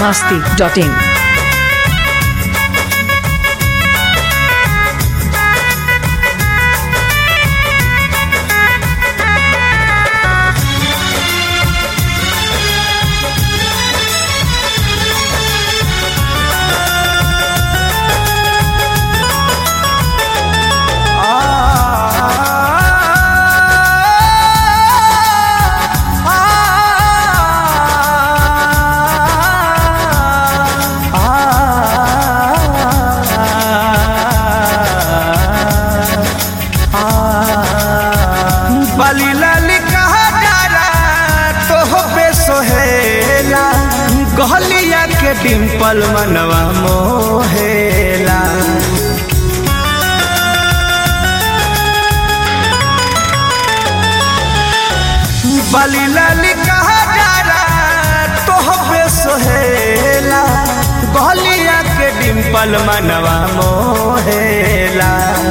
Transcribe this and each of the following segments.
biharmasti.in. गहलिया के डिम्पल मनवा मोहेला बाली लाली कहा जारा तोहबे सोहेला गहलिया के डिम्पल मनवा मोहेला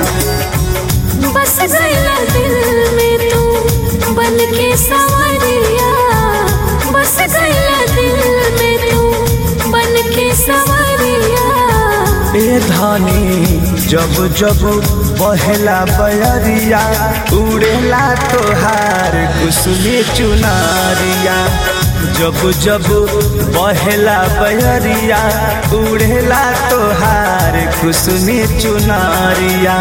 बस गया दिल में तू बन के सवरिया बस गया दिल में तू बन के सवरिया ए धानी जब जब बहेला बयरिया उड़ेला तोहार कुसुमी चुनारिया जब जब बहेला बयरिया उड़ेला तोहार कुसुमी चुनारिया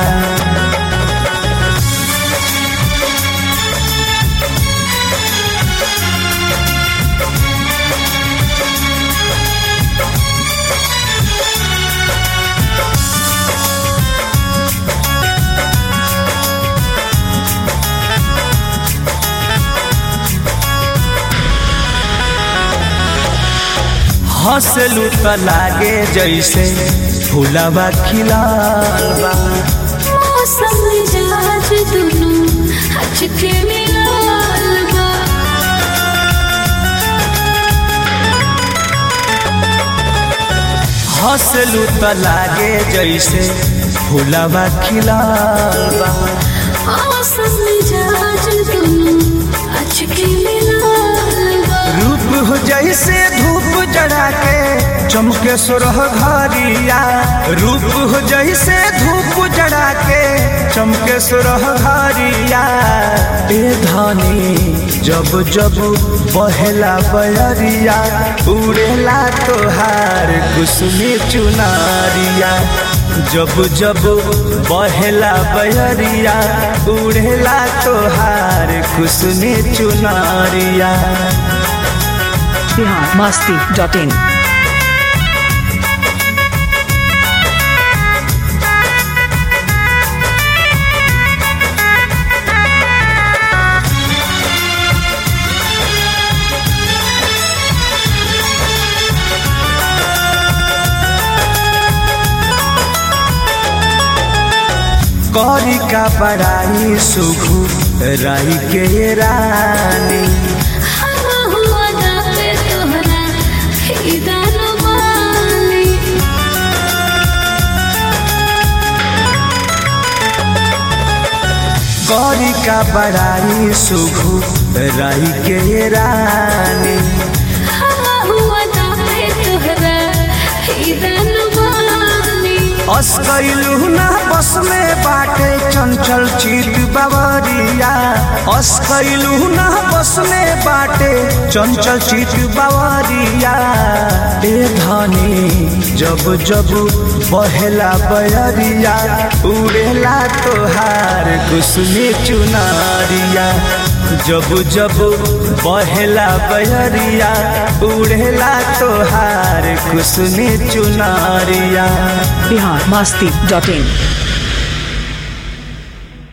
हंसलू त लागे जैसे फूलवा खिलाल बा मौसम मिजाज दुनू हचके मिलाल बा हंसलू त लागे जैसे फूलवा खिलाल बा मौसम मिजाज दुनू हचके मिलाल बा रूप हो जैसे धूप जड़ा के चमके सुरह घरिया रूप हो जैसे धूप जड़ा के चमके सुरह घरिया ए धानी जब जब बहेला बयरिया उड़ेला तोहार कुसुमी चुनारिया जब जब बहेला बयरिया उड़ेला तोहार कुसुमी चुनारिया biharmasti.in. कौरी का बड़ाई सुखू राई के रानी गौरी का बड़ाई सुखू राई के रानी अस्कैलू ना बस में बाटे चंचल चित बावरिया अस्कैलू ना बस में बाटे चंचल चित बावरिया ए धानी जब जब बहेला बयरिया उड़ेला तोहार कुसुमी चुनारिया जब जब बहेला बयरिया उड़ेला तोहार कुसुमी चुनारिया biharmasti.in.